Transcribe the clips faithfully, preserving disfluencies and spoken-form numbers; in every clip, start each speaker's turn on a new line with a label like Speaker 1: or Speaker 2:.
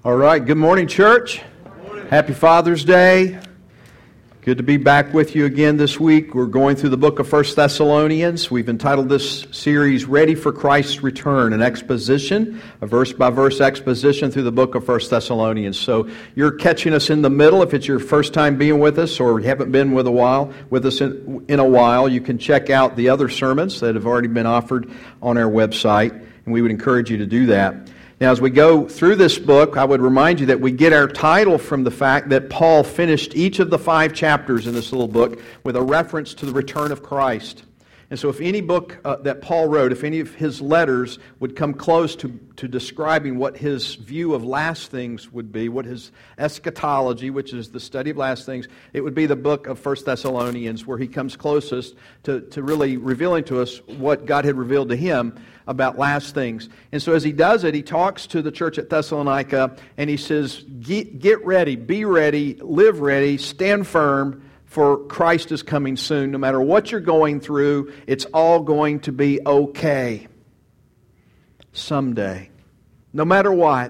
Speaker 1: All right, good morning, church. Good morning. Happy Father's Day. Good to be back with you again this week. We're going through the book of First Thessalonians. We've entitled this series, Ready for Christ's Return, an exposition, a verse-by-verse exposition through the book of First Thessalonians. So you're catching us in the middle. If it's your first time being with us or you haven't been with a while with us in, in a while, you can check out the other sermons that have already been offered on our website, and we would encourage you to do that. Now, as we go through this book, I would remind you that we get our title from the fact that Paul finished each of the five chapters in this little book with a reference to the return of Christ. And so if any book uh, that Paul wrote, if any of his letters would come close to, to describing what his view of last things would be, what his eschatology, which is the study of last things, it would be the book of First Thessalonians, where he comes closest to, to really revealing to us what God had revealed to him about last things. And so as he does it, he talks to the church at Thessalonica, and he says, get, get ready, be ready, live ready, stand firm, for Christ is coming soon. No matter what you're going through, it's all going to be okay someday. No matter what,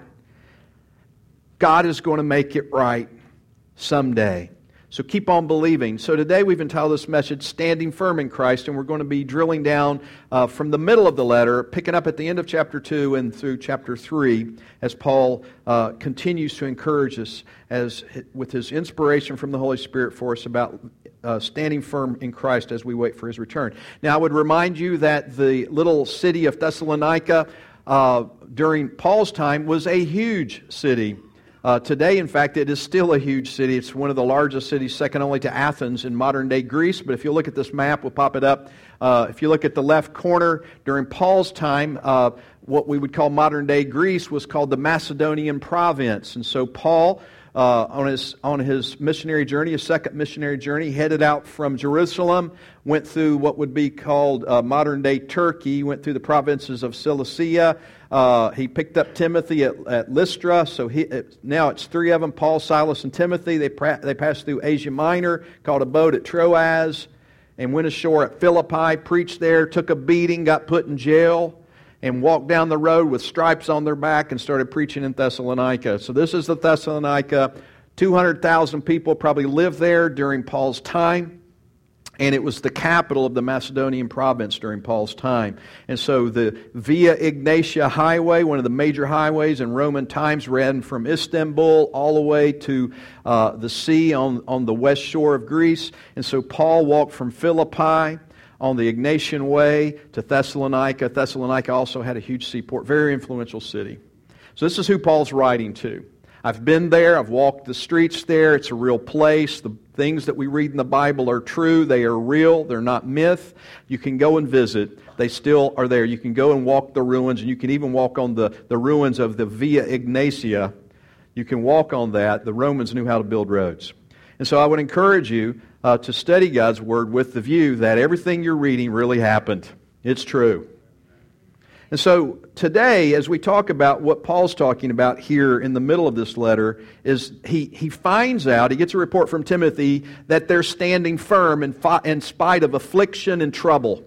Speaker 1: God is going to make it right someday. So keep on believing. So today we've entitled this message, Standing Firm in Christ, and we're going to be drilling down uh, from the middle of the letter, picking up at the end of chapter two and through chapter three, as Paul uh, continues to encourage us as with his inspiration from the Holy Spirit for us about uh, standing firm in Christ as we wait for His return. Now I would remind you that the little city of Thessalonica uh, during Paul's time was a huge city. Uh, today, in fact, it is still a huge city. It's one of the largest cities, second only to Athens in modern-day Greece. But if you look at this map, we'll pop it up. Uh, if you look at the left corner, during Paul's time, uh, what we would call modern-day Greece was called the Macedonian province. And so Paul, uh, on his on his missionary journey, his second missionary journey, headed out from Jerusalem, went through what would be called uh, modern-day Turkey, went through the provinces of Cilicia. Uh, he picked up Timothy at, at Lystra, so he, it, now it's three of them, Paul, Silas, and Timothy. They, pra- they passed through Asia Minor, caught a boat at Troas, and went ashore at Philippi, preached there, took a beating, got put in jail, and walked down the road with stripes on their back and started preaching in Thessalonica. So this is the Thessalonica. two hundred thousand people probably lived there during Paul's time. And it was the capital of the Macedonian province during Paul's time. And so the Via Egnatia Highway, one of the major highways in Roman times, ran from Istanbul all the way to uh, the sea on, on the west shore of Greece. And so Paul walked from Philippi on the Egnatian Way to Thessalonica. Thessalonica also had a huge seaport, very influential city. So this is who Paul's writing to. I've been there, I've walked the streets there, it's a real place. The things that we read in the Bible are true, they are real, they're not myth. You can go and visit, they still are there. You can go and walk the ruins, and you can even walk on the, the ruins of the Via Egnatia. You can walk on that. The Romans knew how to build roads. And so I would encourage you uh, to study God's Word with the view that everything you're reading really happened. It's true. And so today, as we talk about what Paul's talking about here in the middle of this letter, is he, he finds out, he gets a report from Timothy, that they're standing firm in, fi- in spite of affliction and trouble.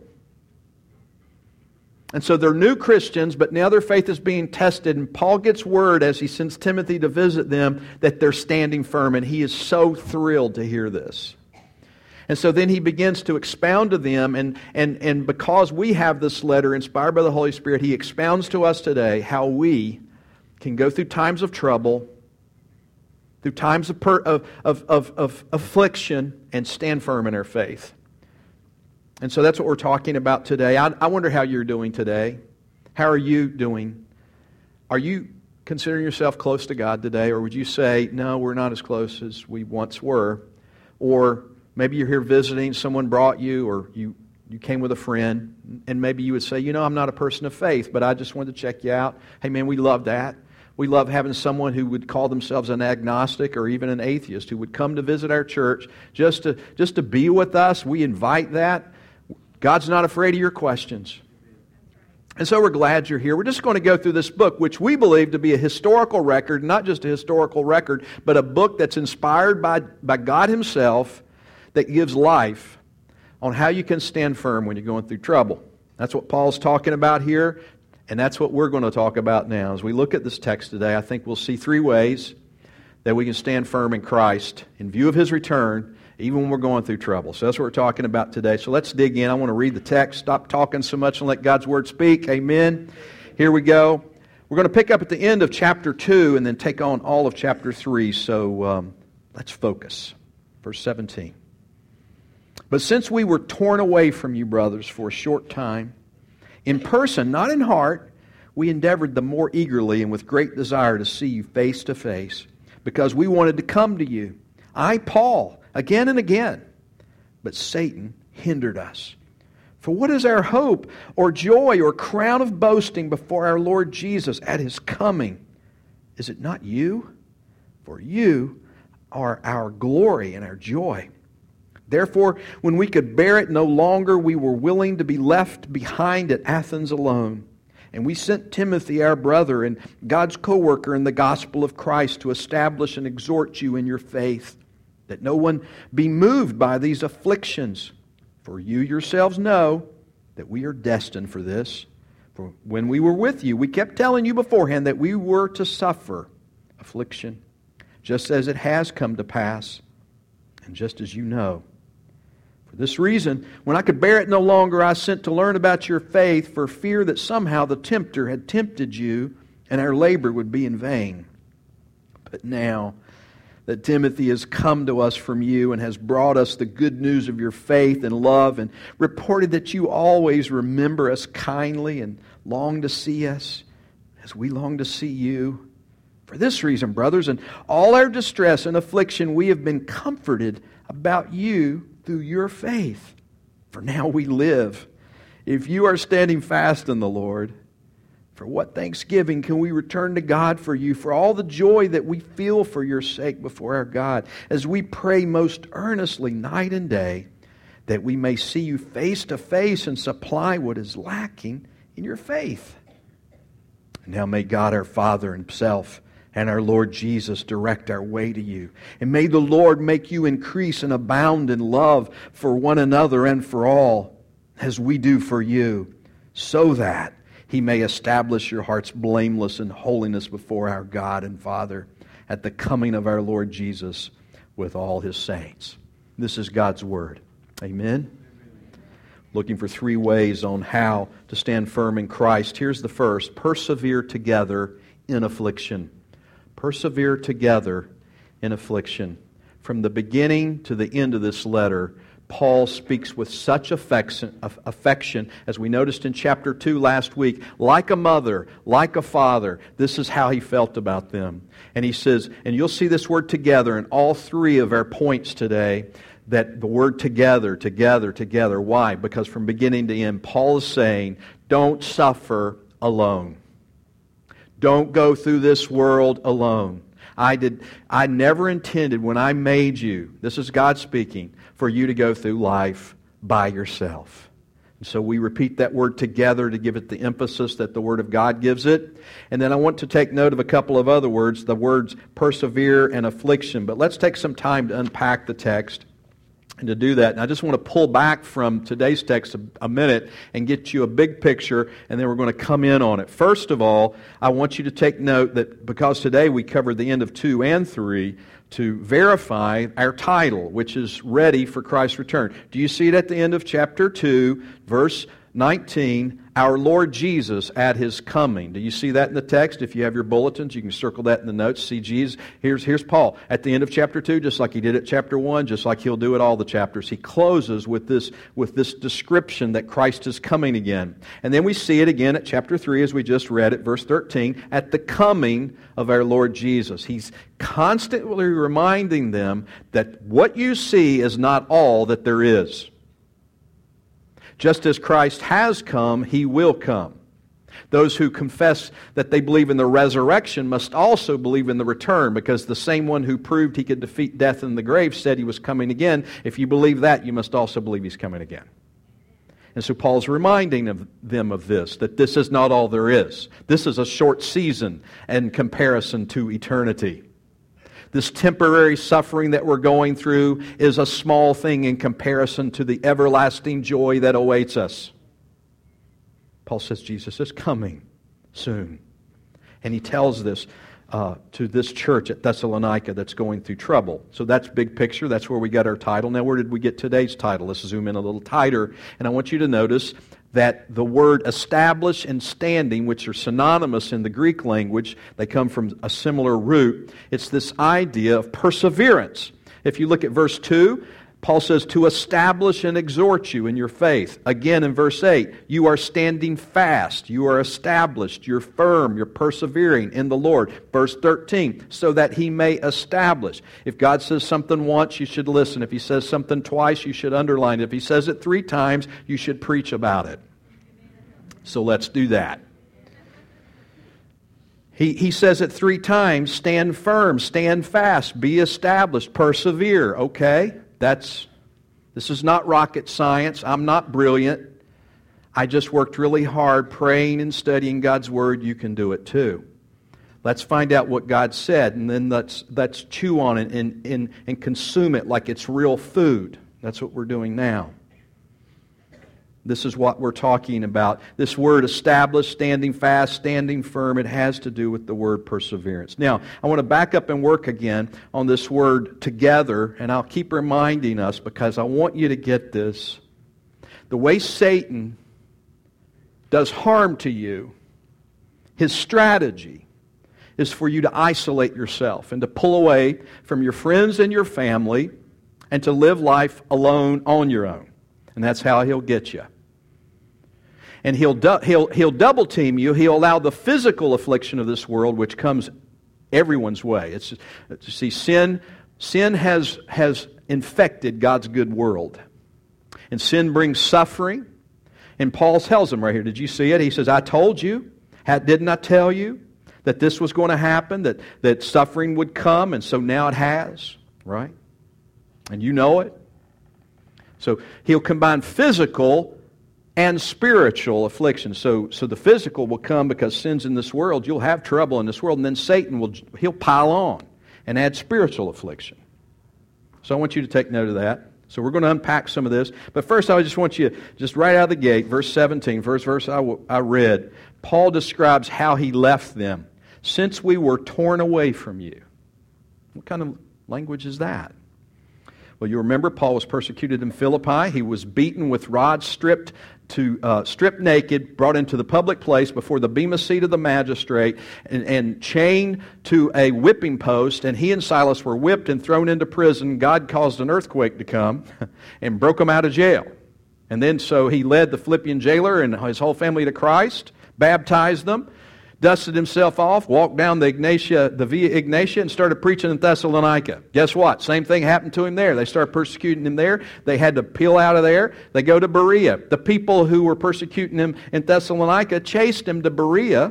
Speaker 1: And so they're new Christians, but now their faith is being tested, and Paul gets word as he sends Timothy to visit them that they're standing firm, and he is so thrilled to hear this. And so then he begins to expound to them, and, and, and because we have this letter inspired by the Holy Spirit, he expounds to us today how we can go through times of trouble, through times of, per, of, of, of, of affliction, and stand firm in our faith. And so that's what we're talking about today. I, I wonder how you're doing today. How are you doing? Are you considering yourself close to God today, or would you say, no, we're not as close as we once were? Or maybe you're here visiting, someone brought you, or you, you came with a friend, and maybe you would say, you know, I'm not a person of faith, but I just wanted to check you out. Hey man, we love that. We love having someone who would call themselves an agnostic or even an atheist who would come to visit our church just to, just to be with us. We invite that. God's not afraid of your questions. And so we're glad you're here. We're just going to go through this book, which we believe to be a historical record, not just a historical record, but a book that's inspired by, by God Himself, that gives life on how you can stand firm when you're going through trouble. That's what Paul's talking about here. And that's what we're going to talk about now. As we look at this text today, I think we'll see three ways that we can stand firm in Christ in view of His return, even when we're going through trouble. So that's what we're talking about today. So let's dig in. I want to read the text. Stop talking so much and let God's Word speak. Amen. Here we go. We're going to pick up at the end of chapter two and then take on all of chapter three. So um, let's focus. Verse seventeen. But since we were torn away from you, brothers, for a short time, in person, not in heart, we endeavored the more eagerly and with great desire to see you face to face, because we wanted to come to you. I, Paul, again and again. But Satan hindered us. For what is our hope or joy or crown of boasting before our Lord Jesus at His coming? Is it not you? For you are our glory and our joy. Therefore, when we could bear it no longer, we were willing to be left behind at Athens alone. And we sent Timothy, our brother, and God's co-worker in the gospel of Christ, to establish and exhort you in your faith, that no one be moved by these afflictions. For you yourselves know that we are destined for this. For when we were with you, we kept telling you beforehand that we were to suffer affliction, just as it has come to pass, and just as you know. For this reason, when I could bear it no longer, I sent to learn about your faith, for fear that somehow the tempter had tempted you, and our labor would be in vain. But now that Timothy has come to us from you and has brought us the good news of your faith and love, and reported that you always remember us kindly and long to see us as we long to see you. For this reason, brothers, in all our distress and affliction, we have been comforted about you through your faith. For now we live, if you are standing fast in the Lord. For what thanksgiving can we return to God for you, for all the joy that we feel for your sake before our God, as we pray most earnestly night and day, that we may see you face to face and supply what is lacking in your faith. Now may God our Father Himself and our Lord Jesus direct our way to you. And may the Lord make you increase and abound in love for one another and for all, as we do for you, so that He may establish your hearts blameless in holiness before our God and Father at the coming of our Lord Jesus with all His saints. This is God's Word. Amen. Looking for three ways on how to stand firm in Christ. Here's the first. Persevere together in affliction. Persevere together in affliction. From the beginning to the end of this letter, Paul speaks with such affection, affection, as we noticed in chapter two last week, like a mother, like a father. This is how he felt about them. And he says, and you'll see this word together in all three of our points today, that the word together, together, together. Why? Because from beginning to end, Paul is saying, don't suffer alone. Don't go through this world alone. I did. I never intended when I made you, this is God speaking, for you to go through life by yourself. And so we repeat that word together to give it the emphasis that the Word of God gives it. And then I want to take note of a couple of other words, the words persevere and affliction. But let's take some time to unpack the text. And to do that, and I just want to pull back from today's text a, a minute and get you a big picture, and then we're going to come in on it. First of all, I want you to take note that because today we covered the end of two and three, to verify our title, which is Ready for Christ's Return. Do you see it at the end of chapter two, verse nineteen, our Lord Jesus at His coming? Do you see that in the text? If you have your bulletins, you can circle that in the notes. See Jesus. Here's, here's Paul at the end of chapter two, just like he did at chapter one, just like he'll do at all the chapters. He closes with this, with this description that Christ is coming again. And then we see it again at chapter three, as we just read at verse thirteen, at the coming of our Lord Jesus. He's constantly reminding them that what you see is not all that there is. Just as Christ has come, He will come. Those who confess that they believe in the resurrection must also believe in the return, because the same one who proved He could defeat death in the grave said He was coming again. If you believe that, you must also believe He's coming again. And so Paul's reminding of them of this, that this is not all there is. This is a short season in comparison to eternity. This temporary suffering that we're going through is a small thing in comparison to the everlasting joy that awaits us. Paul says Jesus is coming. soon. And he tells this uh, to this church at Thessalonica that's going through trouble. So that's big picture. That's where we got our title. Now, where did we get today's title? Let's zoom in a little tighter. And I want you to notice that the word establish and standing, which are synonymous in the Greek language, they come from a similar root. It's this idea of perseverance. If you look at verse two, Paul says, to establish and exhort you in your faith. Again, in verse eight, you are standing fast, you are established, you're firm, you're persevering in the Lord. Verse thirteen, so that He may establish. If God says something once, you should listen. If He says something twice, you should underline it. If He says it three times, you should preach about it. So let's do that. He, he says it three times, stand firm, stand fast, be established, persevere, okay? That's, this is not rocket science. I'm not brilliant. I just worked really hard praying and studying God's Word. You can do it too. Let's find out what God said, and then let's, let's chew on it and, and, and consume it like it's real food. That's what we're doing now. This is what we're talking about. This word established, standing fast, standing firm, it has to do with the word perseverance. Now, I want to back up and work again on this word together, and I'll keep reminding us because I want you to get this. The way Satan does harm to you, his strategy is for you to isolate yourself and to pull away from your friends and your family and to live life alone on your own. And that's how he'll get you. And he'll, du- he'll, he'll double team you. He'll allow the physical affliction of this world, which comes everyone's way. It's, you see, sin, sin has, has infected God's good world. And sin brings suffering. And Paul tells them right here, did you see it? He says, I told you, didn't I tell you that this was going to happen, that, that suffering would come, and so now it has, right? And you know it. So he'll combine physical and spiritual affliction. So, so the physical will come because sin's in this world. You'll have trouble in this world. And then Satan will he'll pile on and add spiritual affliction. So I want you to take note of that. So we're going to unpack some of this. But first I just want you, just right out of the gate, verse seventeen, first verse I, I read, Paul describes how he left them. Since we were torn away from you. What kind of language is that? Well, you remember Paul was persecuted in Philippi. He was beaten with rods, stripped to uh, stripped naked, brought into the public place before the bema seat of the magistrate, and, and chained to a whipping post. And he and Silas were whipped and thrown into prison. God caused an earthquake to come and broke them out of jail. And then so he led the Philippian jailer and his whole family to Christ, baptized them, dusted himself off, walked down the Ignatia, the Via Ignatia, and started preaching in Thessalonica. Guess what? Same thing happened to him there. They started persecuting him there. They had to peel out of there. They go to Berea. The people who were persecuting him in Thessalonica chased him to Berea.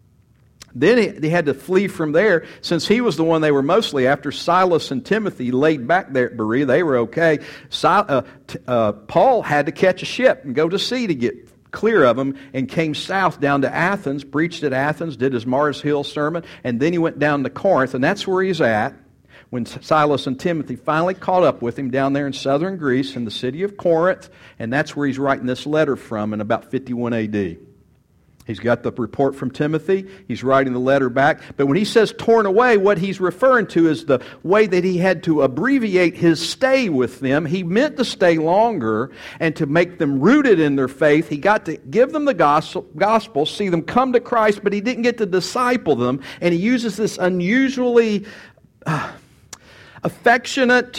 Speaker 1: Then he, they had to flee from there. Since he was the one they were mostly after, Silas and Timothy laid back there at Berea. They were okay. Si, uh, t- uh, Paul had to catch a ship and go to sea to get clear of them, and came south down to Athens, preached at Athens, did his Mars Hill sermon, and then he went down to Corinth, and that's where he's at when Silas and Timothy finally caught up with him down there in southern Greece in the city of Corinth, and that's where he's writing this letter from in about fifty-one A D. He's got the report from Timothy. He's writing the letter back. But when he says torn away, what he's referring to is the way that he had to abbreviate his stay with them. He meant to stay longer and to make them rooted in their faith. He got to give them the gospel, gospel, see them come to Christ, but he didn't get to disciple them. And he uses this unusually uh, affectionate,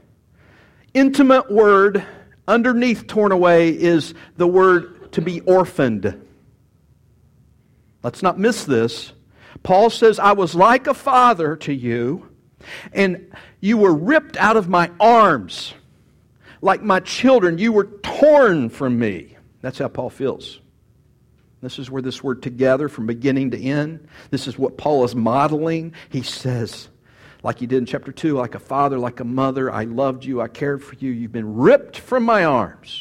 Speaker 1: intimate word. Underneath torn away is the word to be orphaned. Let's not miss this. Paul says, I was like a father to you, and you were ripped out of my arms. Like my children, you were torn from me. That's how Paul feels. This is where this word together from beginning to end, this is what Paul is modeling. He says, like he did in chapter two, like a father, like a mother, I loved you, I cared for you, you've been ripped from my arms.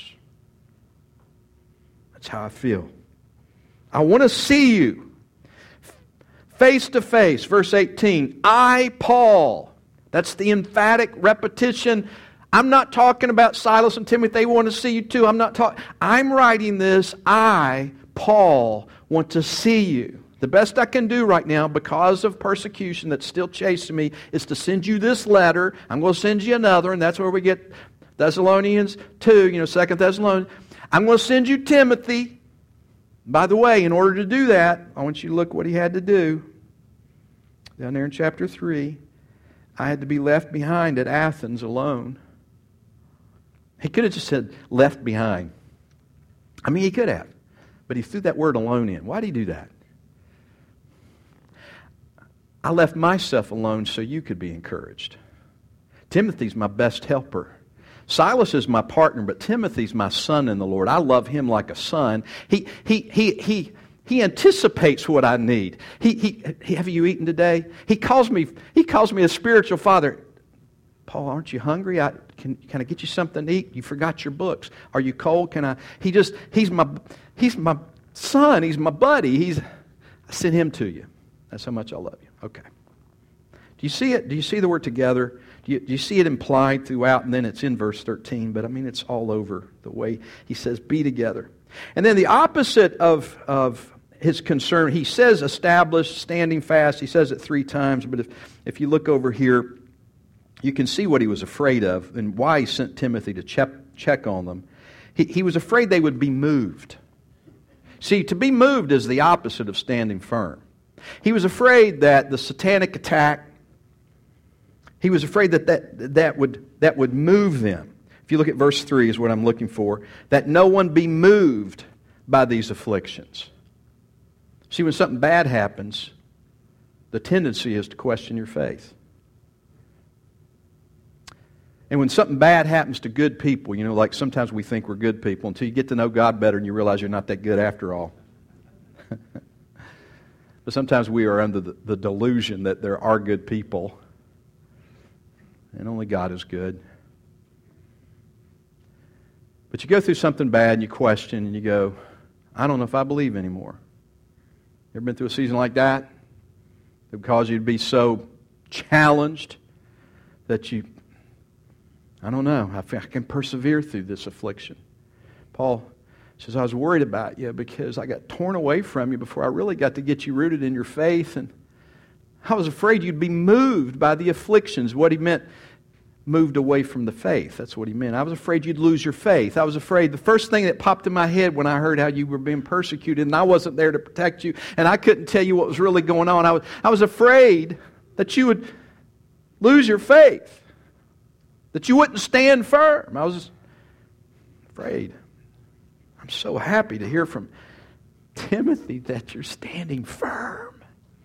Speaker 1: That's how I feel. I want to see you face to face. Verse eighteen, I, Paul. That's the emphatic repetition. I'm not talking about Silas and Timothy. They want to see you too. I'm not talking. I'm writing this. I, Paul, want to see you. The best I can do right now, because of persecution that's still chasing me, is to send you this letter. I'm going to send you another, and that's where we get Thessalonians two, you know, Second Thessalonians. I'm going to send you Timothy. By the way, in order to do that, I want you to look what he had to do. Down there in chapter three, I had to be left behind at Athens alone. He could have just said, left behind. I mean, he could have. But he threw that word alone in. Why did he do that? I left myself alone so you could be encouraged. Timothy's my best helper. Silas is my partner, but Timothy's my son in the Lord. I love him like a son. He he he he he anticipates what I need. He he have you eaten today? He calls me he calls me a spiritual father. Paul, aren't you hungry? I can can I get you something to eat? You forgot your books. Are you cold? Can I? He just he's my he's my son. He's my buddy. He's I sent him to you. That's how much I love you. Okay. Do you see it? Do you see the word together? Do you, do you see it implied throughout? And then it's in verse thirteen. But I mean, it's all over the way he says, be together. And then the opposite of, of his concern, he says established, standing fast. He says it three times. But if, if you look over here, you can see what he was afraid of and why he sent Timothy to check, check on them. He, he was afraid they would be moved. See, to be moved is the opposite of standing firm. He was afraid that the satanic attack, he was afraid that that, that, would, that would move them. If you look at verse three is what I'm looking for, that no one be moved by these afflictions. See, when something bad happens, the tendency is to question your faith. And when something bad happens to good people, you know, like sometimes we think we're good people until you get to know God better and you realize you're not that good after all. But sometimes we are under the, the delusion that there are good people and only God is good. But you go through something bad and you question and you go, I don't know if I believe anymore. You ever been through a season like that? That would cause you to be so challenged that you, I don't know, I, I can persevere through this affliction. Paul says, I was worried about you because I got torn away from you before I really got to get you rooted in your faith. And I was afraid you'd be moved by the afflictions. What he meant, moved away from the faith. That's what he meant. I was afraid you'd lose your faith. I was afraid. The first thing that popped in my head when I heard how you were being persecuted and I wasn't there to protect you and I couldn't tell you what was really going on, I was, I was afraid that you would lose your faith, that you wouldn't stand firm. I was afraid. I'm so happy to hear from Timothy that you're standing firm.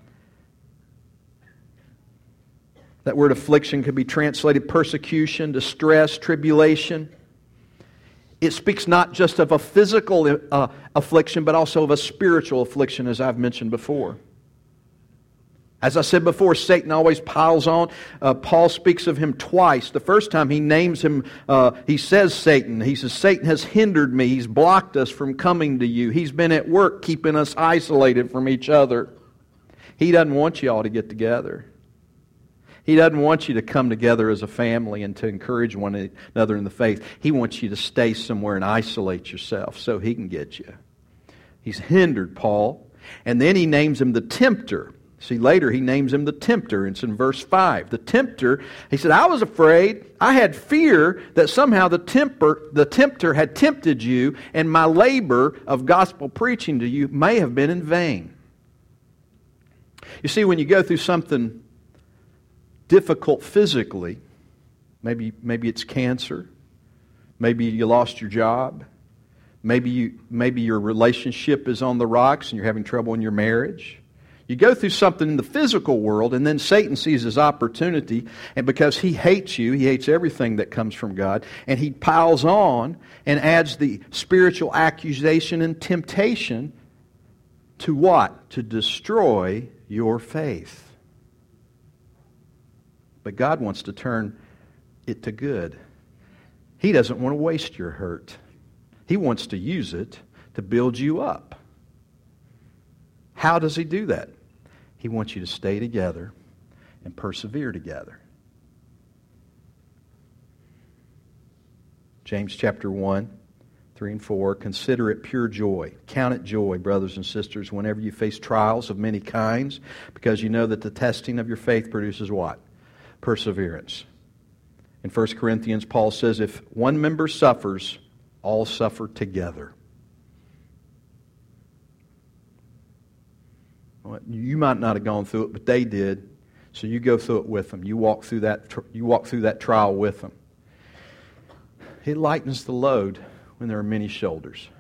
Speaker 1: That word affliction could be translated persecution, distress, tribulation. It speaks not just of a physical uh, affliction, but also of a spiritual affliction, as I've mentioned before. As I said before, Satan always piles on. Uh, Paul speaks of him twice. The first time he names him, uh, he says Satan. He says, Satan has hindered me. He's blocked us from coming to you. He's been at work keeping us isolated from each other. He doesn't want you all to get together. He doesn't want you to come together as a family and to encourage one another in the faith. He wants you to stay somewhere and isolate yourself so he can get you. He's hindered Paul. And then he names him the tempter. See, later he names him the tempter. It's in verse five. The tempter, he said, I was afraid, I had fear that somehow the temper, the tempter had tempted you and my labor of gospel preaching to you may have been in vain. You see, when you go through something difficult physically, maybe, maybe it's cancer, maybe you lost your job, maybe you, maybe your relationship is on the rocks and you're having trouble in your marriage. You go through something in the physical world, and then Satan sees his opportunity, and because he hates you, he hates everything that comes from God, and he piles on and adds the spiritual accusation and temptation to what? To destroy your faith. But God wants to turn it to good. He doesn't want to waste your hurt. He wants to use it to build you up. How does he do that? He wants you to stay together and persevere together. James chapter one three and four, consider it pure joy. Count it joy, brothers and sisters, whenever you face trials of many kinds, because you know that the testing of your faith produces what? Perseverance. In First Corinthians, Paul says, if one member suffers, all suffer together. Well, you might not have gone through it, but they did. So you go through it with them. You walk through that. You walk through that trial with them. It lightens the load when there are many shoulders.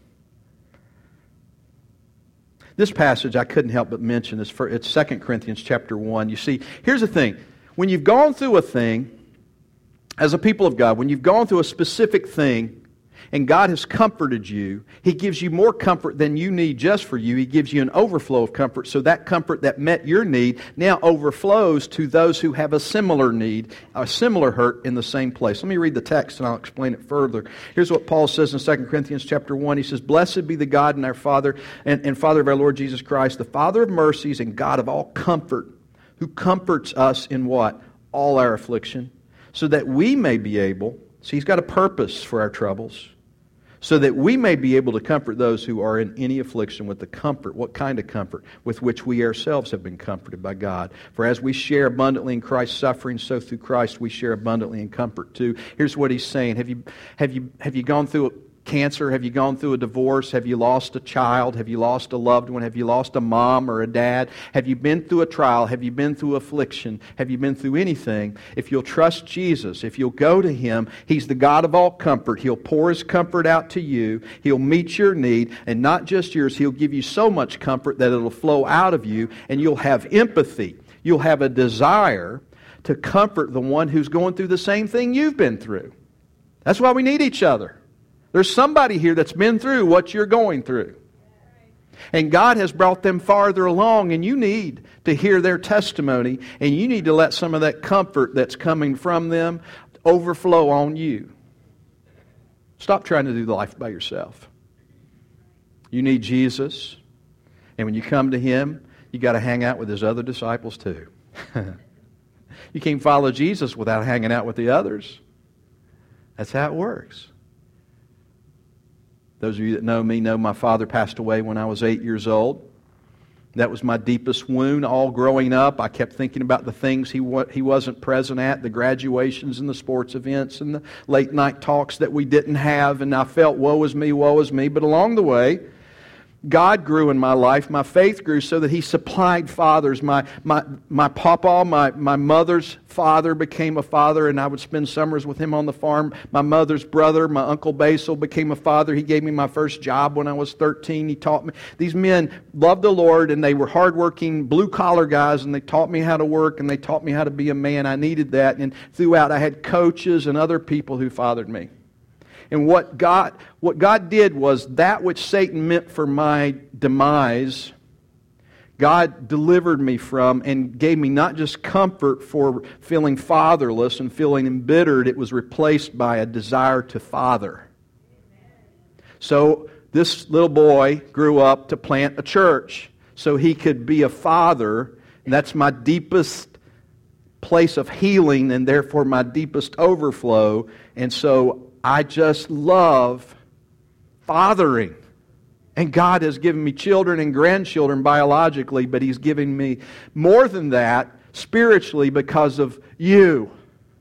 Speaker 1: This passage I couldn't help but mention. This for it's Second Corinthians chapter one. You see, here's the thing: when you've gone through a thing, as a people of God, when you've gone through a specific thing, and God has comforted you, He gives you more comfort than you need just for you. He gives you an overflow of comfort. So that comfort that met your need now overflows to those who have a similar need, a similar hurt in the same place. Let me read the text and I'll explain it further. Here's what Paul says in Second Corinthians chapter one. He says, blessed be the God and our Father and, and Father of our Lord Jesus Christ, the Father of mercies and God of all comfort, who comforts us in what? All our affliction, so that we may be able, see, He's got a purpose for our troubles, so that we may be able to comfort those who are in any affliction with the comfort, what kind of comfort? With which we ourselves have been comforted by God. For as we share abundantly in Christ's suffering, so through Christ we share abundantly in comfort too. Here's what he's saying. Have you, have you, have you gone through cancer? Have you gone through a divorce? Have you lost a child? Have you lost a loved one? Have you lost a mom or a dad? Have you been through a trial? Have you been through affliction? Have you been through anything? If you'll trust Jesus, if you'll go to Him, He's the God of all comfort. He'll pour His comfort out to you. He'll meet your need, and not just yours. He'll give you so much comfort that it'll flow out of you, and you'll have empathy. You'll have a desire to comfort the one who's going through the same thing you've been through. That's why we need each other. There's somebody here that's been through what you're going through. And God has brought them farther along, and you need to hear their testimony, and you need to let some of that comfort that's coming from them overflow on you. Stop trying to do life by yourself. You need Jesus, and when you come to Him, you got to hang out with His other disciples too. You can't follow Jesus without hanging out with the others. That's how it works. Those of you that know me know my father passed away when I was eight years old. That was my deepest wound all growing up. I kept thinking about the things he wa- he wasn't present at, the graduations and the sports events and the late night talks that we didn't have, and I felt, woe is me, woe is me. But along the way, God grew in my life. My faith grew so that He supplied fathers. My my my papa, my, my mother's father became a father, and I would spend summers with him on the farm. My mother's brother, my Uncle Basil, became a father. He gave me my first job when I was thirteen. He taught me. These men loved the Lord, and they were hardworking, blue-collar guys, and they taught me how to work, and they taught me how to be a man. I needed that. And throughout, I had coaches and other people who fathered me. And what God, what God did was that which Satan meant for my demise, God delivered me from and gave me not just comfort for feeling fatherless and feeling embittered, it was replaced by a desire to father. So this little boy grew up to plant a church so he could be a father, and that's my deepest place of healing and therefore my deepest overflow. And so I just love fathering. And God has given me children and grandchildren biologically, but He's given me more than that spiritually because of you.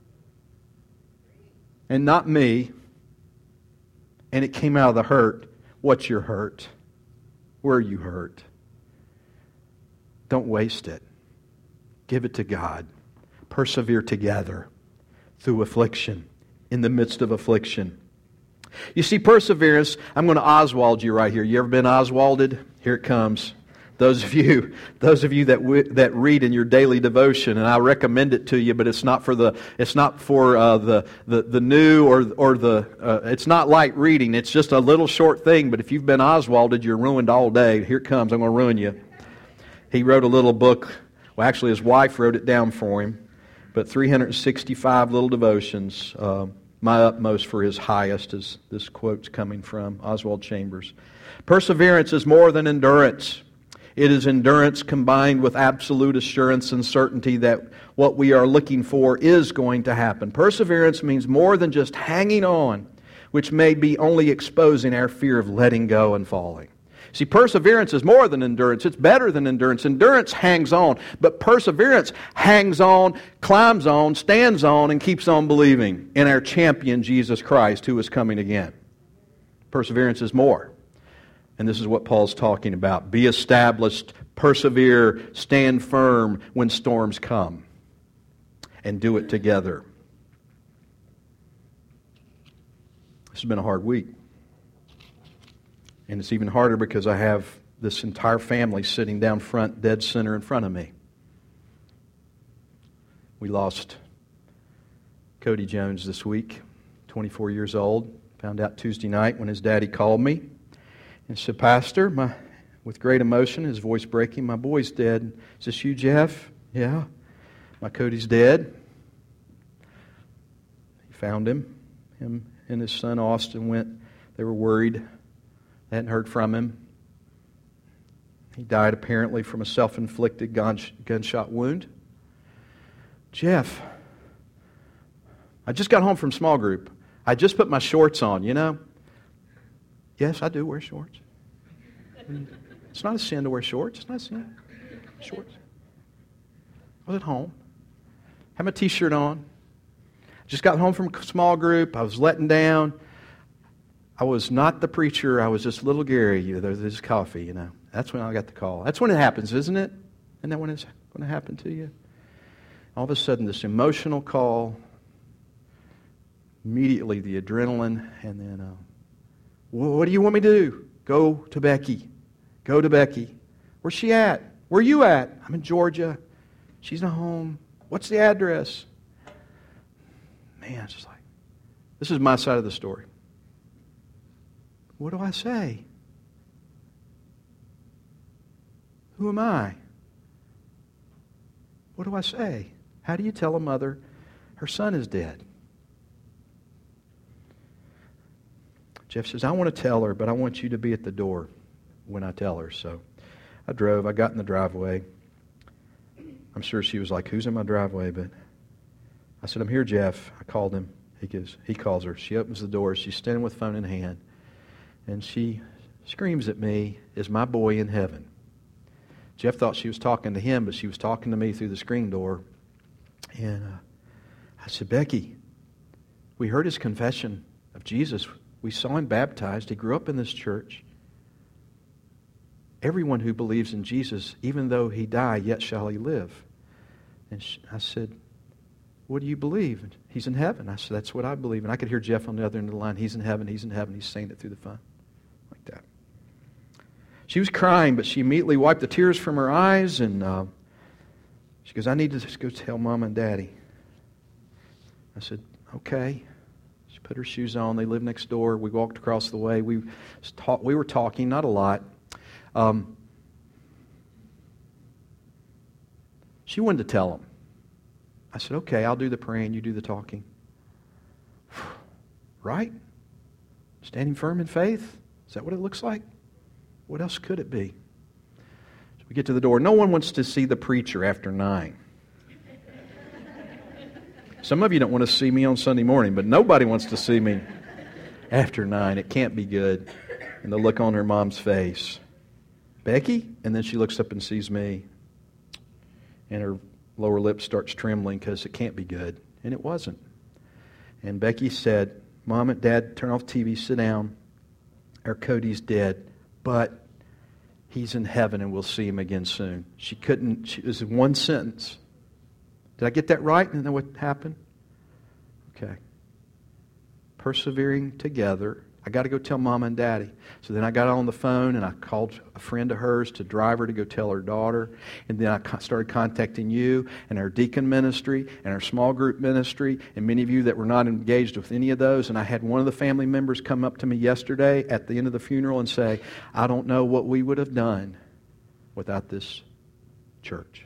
Speaker 1: And not me. And it came out of the hurt. What's your hurt? Where are you hurt? Don't waste it. Give it to God. Persevere together through affliction. In the midst of affliction. You see, perseverance, I'm going to Oswald you right here. You ever been Oswalded? Here it comes. Those of you, those of you that w- that read in your daily devotion, and I recommend it to you, but it's not for the it's not for uh, the, the the new or or the uh, it's not light reading. It's just a little short thing. But if you've been Oswalded, you're ruined all day. Here it comes. I'm going to ruin you. He wrote a little book. Well, actually, his wife wrote it down for him. But three hundred sixty-five little devotions. Uh, my utmost for his highest, as this quote's coming from Oswald Chambers. Perseverance is more than endurance. It is endurance combined with absolute assurance and certainty that what we are looking for is going to happen. Perseverance means more than just hanging on which may be only exposing our fear of letting go and falling. See, perseverance is more than endurance. It's better than endurance. Endurance hangs on, but perseverance hangs on, climbs on, stands on, and keeps on believing in our champion, Jesus Christ, who is coming again. Perseverance is more. And this is what Paul's talking about. Be established, persevere, stand firm when storms come, and do it together. This has been a hard week. And it's even harder because I have this entire family sitting down front, dead center in front of me. We lost Cody Jones this week, twenty-four years old. Found out Tuesday night when his daddy called me and said, Pastor, my, with great emotion, his voice breaking, my boy's dead. Is this you, Jeff? Yeah. My Cody's dead. He found him. Him and his son Austin went. They were worried. They hadn't heard from him. He died apparently from a self-inflicted gunshot wound. Jeff, I just got home from small group. I just put my shorts on, you know. Yes, I do wear shorts. It's not a sin to wear shorts. It's not a sin. Shorts. I was at home. Had my t-shirt on. Just got home from small group. I was letting down. I was not the preacher. I was just little Gary. You know, there's this coffee, you know. That's when I got the call. That's when it happens, isn't it? Isn't that when it's going to happen to you? All of a sudden, this emotional call. Immediately, the adrenaline. And then, uh, what do you want me to do? Go to Becky. Go to Becky. Where's she at? Where are you at? I'm in Georgia. She's not home. What's the address? Man, it's just like, this is my side of the story. What do I say? Who am I? What do I say? How do you tell a mother her son is dead? Jeff says, I want to tell her, but I want you to be at the door when I tell her. So I drove. I got in the driveway. I'm sure she was like, who's in my driveway? But I said, I'm here, Jeff. I called him. He goes, he calls her. She opens the door. She's standing with phone in hand. And she screams at me, is my boy in heaven? Jeff thought she was talking to him, but she was talking to me through the screen door. And uh, I said, Becky, we heard his confession of Jesus. We saw him baptized. He grew up in this church. Everyone who believes in Jesus, even though he die, yet shall he live. And she, I said, what do you believe? And he's in heaven. I said, that's what I believe. And I could hear Jeff on the other end of the line. He's in heaven. He's in heaven. He's saying it through the phone. Like that. She was crying, but she immediately wiped the tears from her eyes. And uh, she goes, I need to just go tell Mom and Daddy. I said, okay. She put her shoes on. They lived next door. We walked across the way. We, talk, we were talking, not a lot. Um, she wanted to tell him. I said, okay, I'll do the praying, you do the talking. Right? Standing firm in faith? Is that what it looks like? What else could it be? So we get to the door. No one wants to see the preacher after nine. Some of you don't want to see me on Sunday morning, but nobody wants to see me after nine. It can't be good. And the look on her mom's face. Becky? And then she looks up and sees me. And her lower lip starts trembling because it can't be good. And it wasn't. And Becky said, Mom and Dad, turn off T V, sit down. Our Cody's dead, but he's in heaven and we'll see him again soon. She couldn't, she, it was in one sentence. Did I get that right? Isn't that what happened? Okay. Persevering together. I got to go tell Mom and Daddy. So then I got on the phone and I called a friend of hers to drive her to go tell her daughter. And then I started contacting you and our deacon ministry and our small group ministry and many of you that were not engaged with any of those. And I had one of the family members come up to me yesterday at the end of the funeral and say, I don't know what we would have done without this church.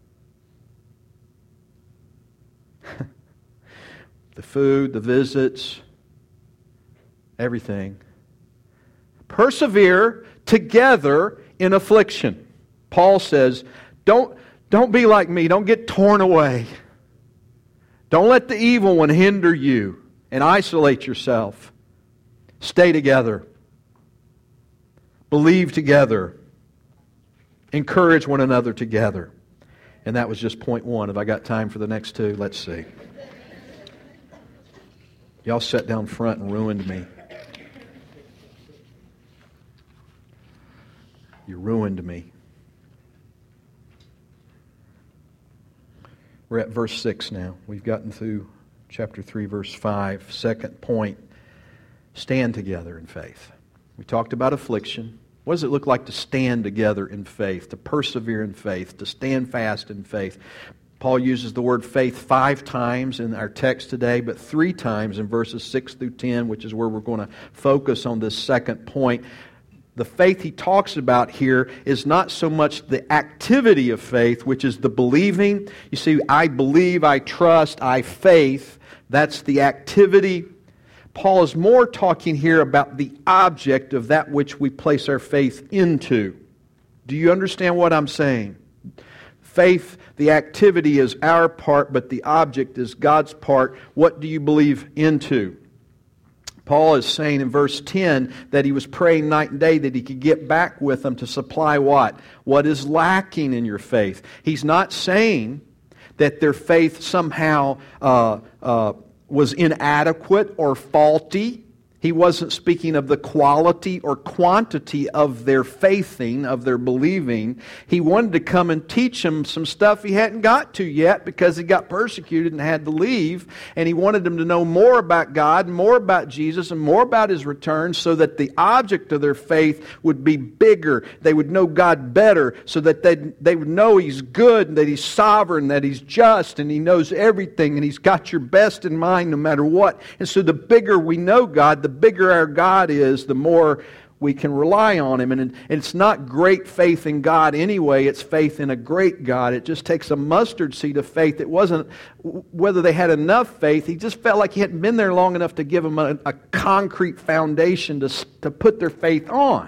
Speaker 1: The food, the visits, everything. Persevere together in affliction. Paul says, don't, don't be like me. Don't get torn away. Don't let the evil one hinder you and isolate yourself. Stay together. Believe together. Encourage one another together. And that was just point one. Have I got time for the next two? Let's see. Y'all sat down front and ruined me. You ruined me. We're at verse six now. We've gotten through chapter three, verse five. Second point, stand together in faith. We talked about affliction. What does it look like to stand together in faith, to persevere in faith, to stand fast in faith? Paul uses the word faith five times in our text today, but three times in verses six through ten, which is where we're going to focus on this second point. The faith he talks about here is not so much the activity of faith, which is the believing. You see, I believe, I trust, I faith. That's the activity. Paul is more talking here about the object of that which we place our faith into. Do you understand what I'm saying? Faith, the activity is our part, but the object is God's part. What do you believe into? Paul is saying in verse ten that he was praying night and day that he could get back with them to supply what? What is lacking in your faith. He's not saying that their faith somehow uh, uh, was inadequate or faulty. He wasn't speaking of the quality or quantity of their faithing, of their believing. He wanted to come and teach them some stuff he hadn't got to yet because he got persecuted and had to leave. And he wanted them to know more about God, more about Jesus, and more about His return so that the object of their faith would be bigger. They would know God better so that they they would know He's good and that He's sovereign, that He's just, and He knows everything, and He's got your best in mind no matter what. And so the bigger we know God, the bigger our God is, the more we can rely on Him. And, and it's not great faith in God anyway, it's faith in a great God. It just takes a mustard seed of faith. It wasn't whether they had enough faith. He just felt like He hadn't been there long enough to give them a, a concrete foundation to, to put their faith on.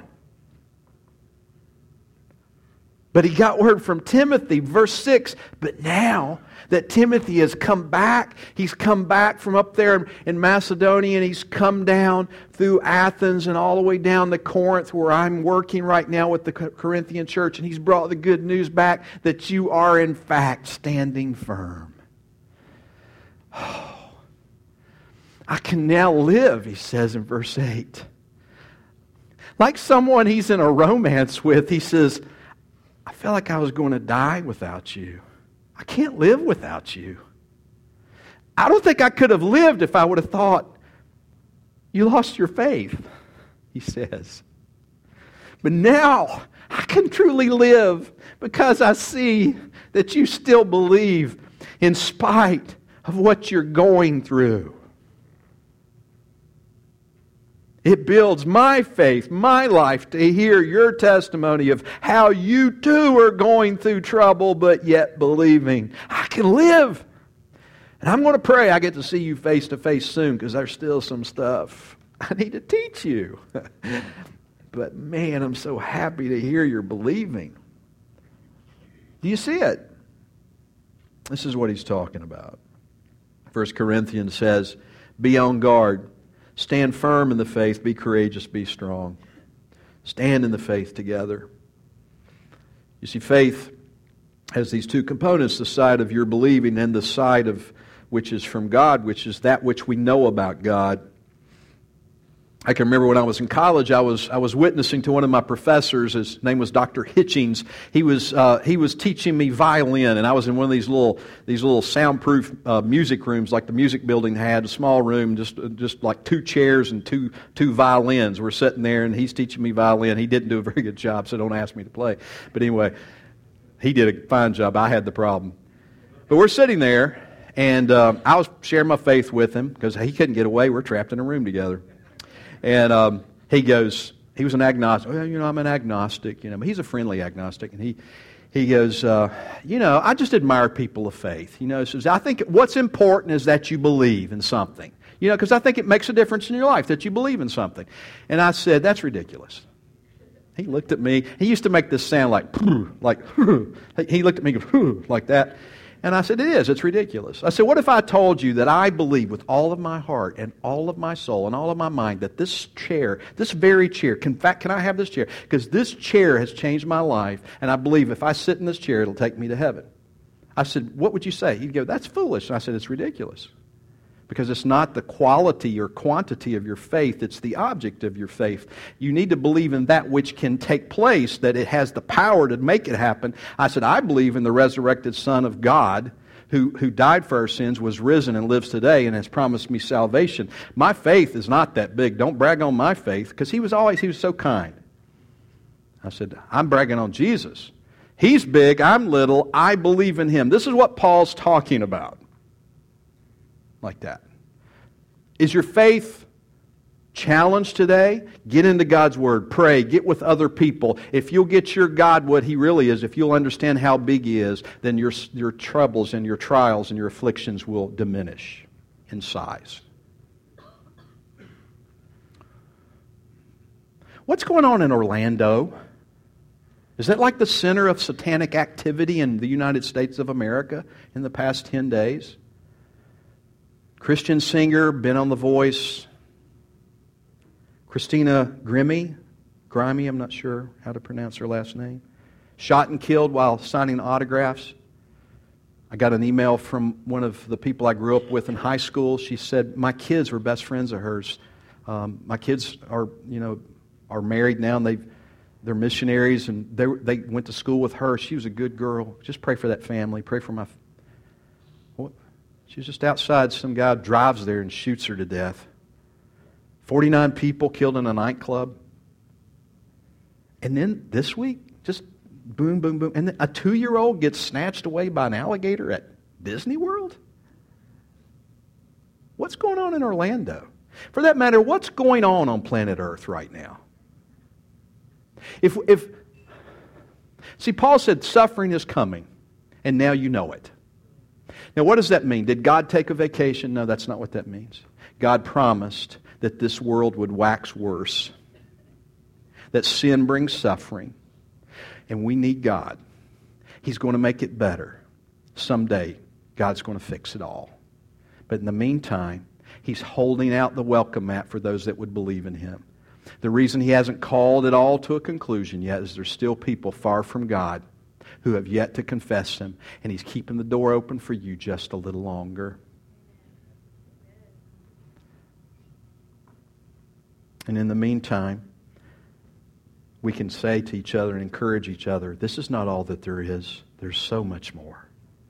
Speaker 1: But he got word from Timothy, verse six, but now that Timothy has come back, he's come back from up there in Macedonia, and he's come down through Athens and all the way down to Corinth, where I'm working right now with the Corinthian church, and he's brought the good news back that you are in fact standing firm. Oh, I can now live, he says in verse eight. Like someone he's in a romance with, he says, I felt like I was going to die without you. I can't live without you. I don't think I could have lived if I would have thought, you lost your faith, he says. But now I can truly live because I see that you still believe in spite of what you're going through. It builds my faith, my life, to hear your testimony of how you too are going through trouble, but yet believing. I can live. And I'm going to pray I get to see you face to face soon, because there's still some stuff I need to teach you. But man, I'm so happy to hear you're believing. Do you see it? This is what he's talking about. First Corinthians says, be on guard. Stand firm in the faith. Be courageous. Be strong. Stand in the faith together. You see, faith has these two components, the side of your believing and the side of which is from God, which is that which we know about God. I can remember when I was in college, I was I was witnessing to one of my professors. His name was Doctor Hitchings. He was uh, he was teaching me violin, and I was in one of these little these little soundproof uh, music rooms, like the music building had, a small room, just just like two chairs and two two violins. We're sitting there, and he's teaching me violin. He didn't do a very good job, so don't ask me to play. But anyway, he did a fine job. I had the problem. But we're sitting there, and uh, I was sharing my faith with him because he couldn't get away. We're trapped in a room together. And um, he goes, he was an agnostic. Well, you know, I'm an agnostic. You know, he's a friendly agnostic. And he he goes, uh, you know, I just admire people of faith. You know, he says, I think what's important is that you believe in something. You know, because I think it makes a difference in your life that you believe in something. And I said, that's ridiculous. He looked at me. He used to make this sound like, like, he looked at me like that. And I said, it is. It's ridiculous. I said, what if I told you that I believe with all of my heart and all of my soul and all of my mind that this chair, this very chair, can, in fact, can I have this chair? Because this chair has changed my life, and I believe if I sit in this chair, it'll take me to heaven. I said, what would you say? He'd go, that's foolish. And I said, it's ridiculous. Because it's not the quality or quantity of your faith, it's the object of your faith. You need to believe in that which can take place, that it has the power to make it happen. I said, I believe in the resurrected Son of God who, who died for our sins, was risen and lives today and has promised me salvation. My faith is not that big. Don't brag on my faith, because he was always, he was so kind. I said, I'm bragging on Jesus. He's big, I'm little, I believe in Him. This is what Paul's talking about. Like that. Is your faith challenged today? Get into God's Word. Pray. Get with other people. If you'll get your God what He really is, if you'll understand how big He is, then your, your troubles and your trials and your afflictions will diminish in size. What's going on in Orlando? Is that like the center of satanic activity in the United States of America in the past ten days? Christian singer, been on The Voice. Christina Grimmie, Grimmie, I'm not sure how to pronounce her last name. Shot and killed while signing autographs. I got an email from one of the people I grew up with in high school. She said, my kids were best friends of hers. Um, my kids are, you know, are married now, and they've, they're missionaries, and they, they went to school with her. She was a good girl. Just pray for that family. Pray for my... What? She was just outside. Some guy drives there and shoots her to death. forty-nine people killed in a nightclub. And then this week, just boom, boom, boom. And then a two-year-old gets snatched away by an alligator at Disney World? What's going on in Orlando? For that matter, what's going on on planet Earth right now? If, if, see, Paul said suffering is coming, and now you know it. Now, what does that mean? Did God take a vacation? No, that's not what that means. God promised that this world would wax worse, that sin brings suffering, and we need God. He's going to make it better. Someday, God's going to fix it all. But in the meantime, He's holding out the welcome mat for those that would believe in Him. The reason He hasn't called it all to a conclusion yet is there's still people far from God who have yet to confess Him, and He's keeping the door open for you just a little longer. And in the meantime, we can say to each other and encourage each other, this is not all that there is. There's so much more.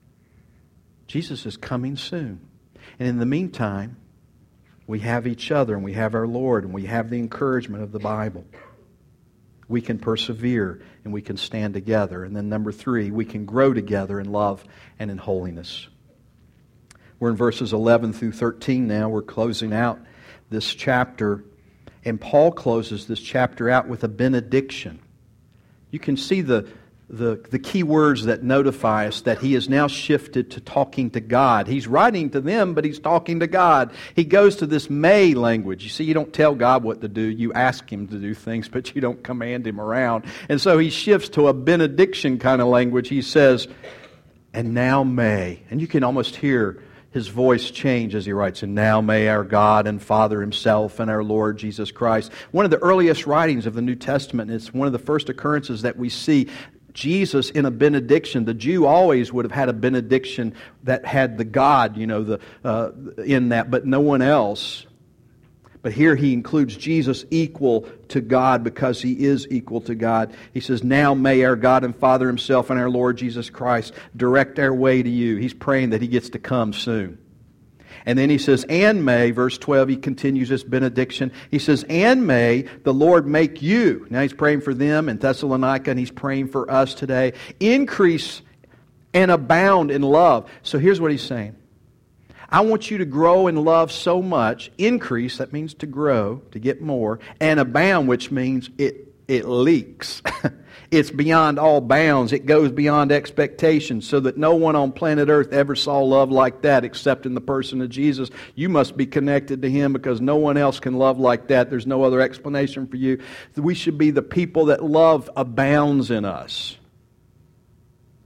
Speaker 1: Jesus is coming soon. And in the meantime, we have each other, and we have our Lord, and we have the encouragement of the Bible. We can persevere, and we can stand together. And then number three, we can grow together in love and in holiness. We're in verses eleven through thirteen now. We're closing out this chapter. And Paul closes this chapter out with a benediction. You can see the, the, the key words that notify us that he has now shifted to talking to God. He's writing to them, but he's talking to God. He goes to this may language. You see, you don't tell God what to do. You ask Him to do things, but you don't command Him around. And so he shifts to a benediction kind of language. He says, and now may. And you can almost hear his voice change as he writes, and now may our God and Father Himself and our Lord Jesus Christ. One of the earliest writings of the New Testament, it's one of the first occurrences that we see Jesus in a benediction. The Jew always would have had a benediction that had the God, you know, the uh, in that, but no one else. But here he includes Jesus equal to God because He is equal to God. He says, now may our God and Father Himself and our Lord Jesus Christ direct our way to you. He's praying that He gets to come soon. And then he says, and may, verse twelve, he continues this benediction. He says, and may the Lord make you. Now he's praying for them in Thessalonica, and he's praying for us today. Increase and abound in love. So here's what he's saying. I want you to grow in love so much. Increase, that means to grow, to get more. And abound, which means it, it leaks. It's beyond all bounds. It goes beyond expectations, so that no one on planet Earth ever saw love like that except in the person of Jesus. You must be connected to Him because no one else can love like that. There's no other explanation for you. We should be the people that love abounds in us.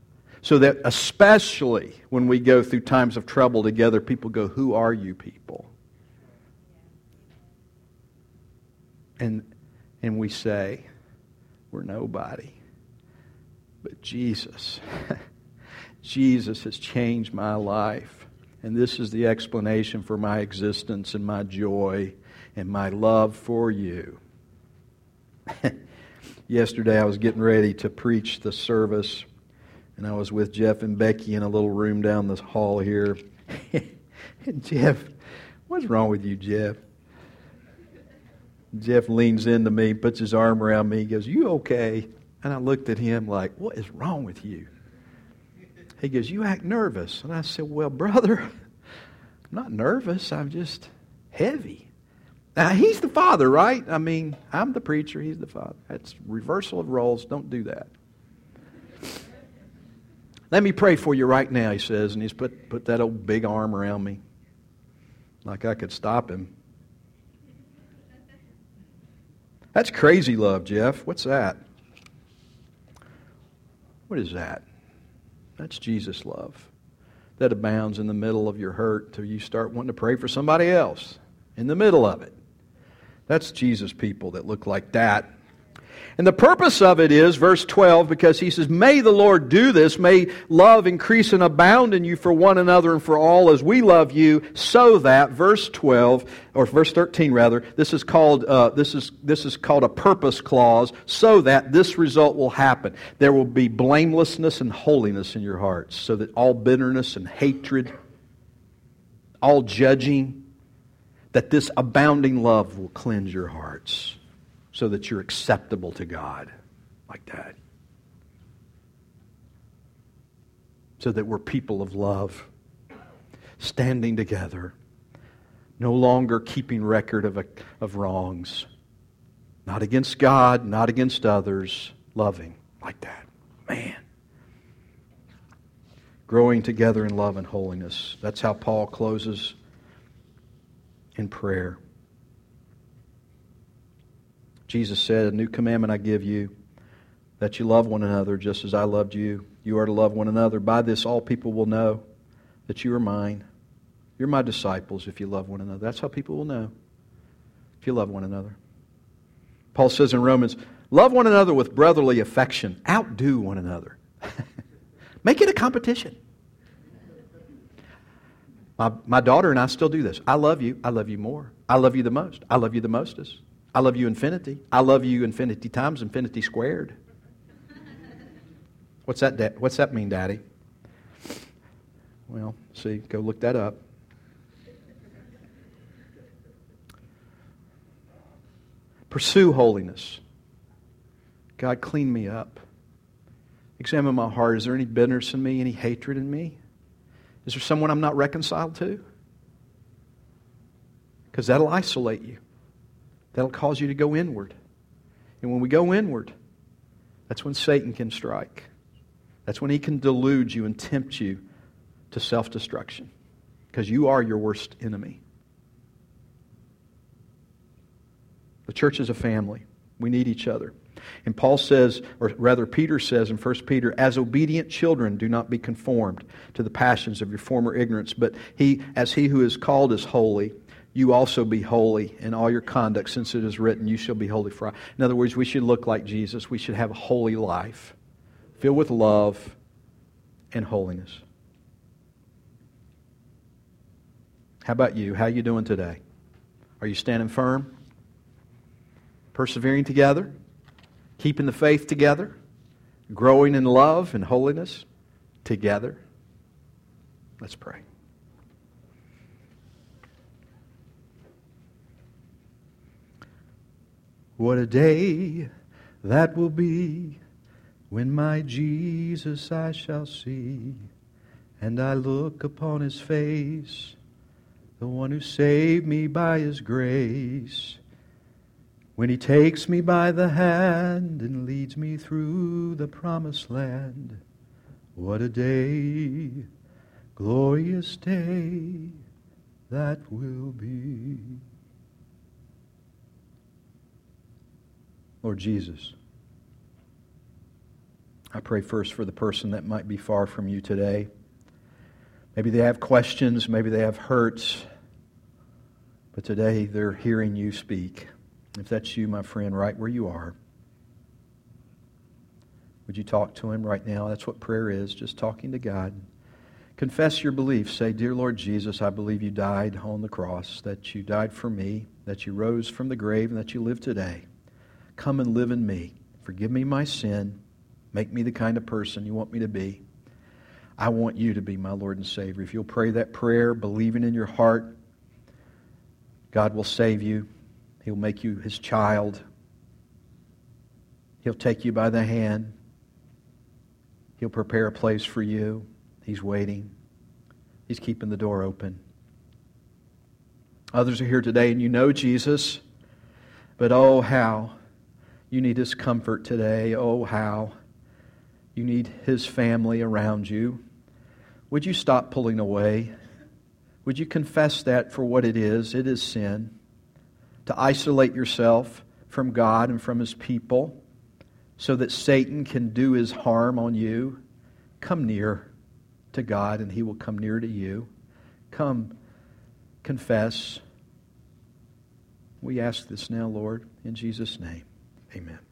Speaker 1: So that especially when we go through times of trouble together, people go, who are you people? And, and we say, we're nobody. But Jesus, Jesus has changed my life. And this is the explanation for my existence and my joy and my love for you. Yesterday I was getting ready to preach the service, and I was with Jeff and Becky in a little room down this hall here. And Jeff, what's wrong with you, Jeff? Jeff leans into me, puts his arm around me, he goes, you okay? And I looked at him like, what is wrong with you? He goes, you act nervous. And I said, well, brother, I'm not nervous, I'm just heavy. Now, he's the father, right? I mean, I'm the preacher, he's the father. That's reversal of roles, don't do that. Let me pray for you right now, he says, and he's put, put that old big arm around me like I could stop him. That's crazy love, Jeff. What's that? What is that? That's Jesus love. That abounds in the middle of your hurt till you start wanting to pray for somebody else in the middle of it. That's Jesus people that look like that. And the purpose of it is, verse twelve, because he says, may the Lord do this, may love increase and abound in you for one another and for all as we love you, so that, verse twelve, or verse thirteen rather, this is called uh, this is this is called a purpose clause, so that this result will happen. There will be blamelessness and holiness in your hearts, so that all bitterness and hatred, all judging, that this abounding love will cleanse your hearts, so that you're acceptable to God like that. So that we're people of love, standing together, no longer keeping record of, a, of wrongs, not against God, not against others, loving like that. Man. Growing together in love and holiness. That's how Paul closes in prayer. Jesus said, a new commandment I give you, that you love one another just as I loved you. You are to love one another. By this all people will know that you are mine. You're my disciples if you love one another. That's how people will know if you love one another. Paul says in Romans, love one another with brotherly affection. Outdo one another. Make it a competition. My, my daughter and I still do this. I love you. I love you more. I love you the most. I love you the mostest. I love you infinity. I love you infinity times infinity squared. What's that, da- what's that mean, Daddy? Well, see, go look that up. Pursue holiness. God, clean me up. Examine my heart. Is there any bitterness in me? Any hatred in me? Is there someone I'm not reconciled to? Because that'll isolate you. That'll cause you to go inward. And when we go inward, that's when Satan can strike. That's when he can delude you and tempt you to self-destruction. Because you are your worst enemy. The church is a family. We need each other. And Paul says, or rather Peter says in First Peter, as obedient children, do not be conformed to the passions of your former ignorance, but he, as he who is called is holy, you also be holy in all your conduct, since it is written, you shall be holy for I. In other words, we should look like Jesus. We should have a holy life, filled with love and holiness. How about you? How are you doing today? Are you standing firm? Persevering together? Keeping the faith together? Growing in love and holiness together? Let's pray. What a day that will be when my Jesus I shall see, and I look upon His face, the one who saved me by His grace. When He takes me by the hand and leads me through the promised land. What a day, glorious day that will be. Lord Jesus, I pray first for the person that might be far from you today. Maybe they have questions, maybe they have hurts, but today they're hearing you speak. If that's you, my friend, right where you are, would you talk to Him right now? That's what prayer is, just talking to God. Confess your beliefs. Say, Dear Lord Jesus, I believe you died on the cross, that you died for me, that you rose from the grave, and that you live today. Come and live in me. Forgive me my sin. Make me the kind of person you want me to be. I want you to be my Lord and Savior. If you'll pray that prayer, believing in your heart, God will save you. He'll make you His child. He'll take you by the hand. He'll prepare a place for you. He's waiting. He's keeping the door open. Others are here today and you know Jesus, but oh how you need His comfort today. Oh how you need His family around you. Would you stop pulling away? Would you confess that for what it is? It is sin. To isolate yourself from God and from His people so that Satan can do his harm on you. Come near to God and He will come near to you. Come, confess. We ask this now, Lord, in Jesus' name. Amen.